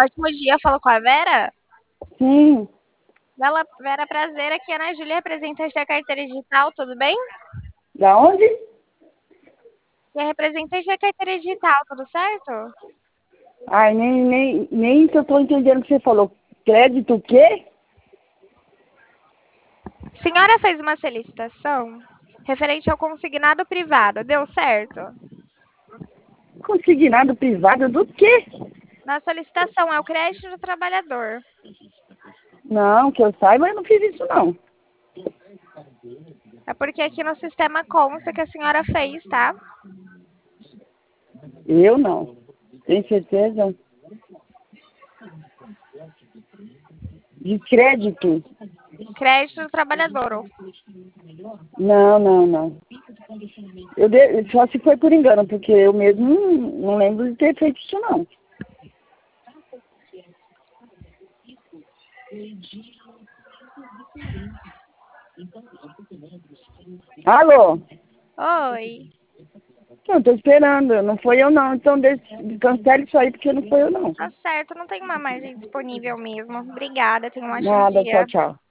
Ótimo dia, falo com a Vera. Sim, Vera, prazer, aqui é a Ana Júlia, representante da carteira digital, tudo bem? da onde? E a representante da carteira digital, tudo certo? Ai, nem se eu tô entendendo o que você falou. Crédito o quê? A senhora fez uma solicitação referente ao consignado privado, deu certo? Consignado privado do quê? Na solicitação é o crédito do trabalhador. Não, que eu saiba, eu não fiz isso não. É porque aqui no sistema consta que a senhora fez, tá? Eu não. Tem certeza? De crédito? Crédito do trabalhador. Não. Só se foi por engano, porque eu mesmo não lembro de ter feito isso não. Alô? Oi. Não, tô esperando. Não foi eu não. Então cancele isso aí, porque não foi eu não. Tá certo, não tem uma margem disponível mesmo. Obrigada, tenha um ótimo Nada, tchau, dia. tchau.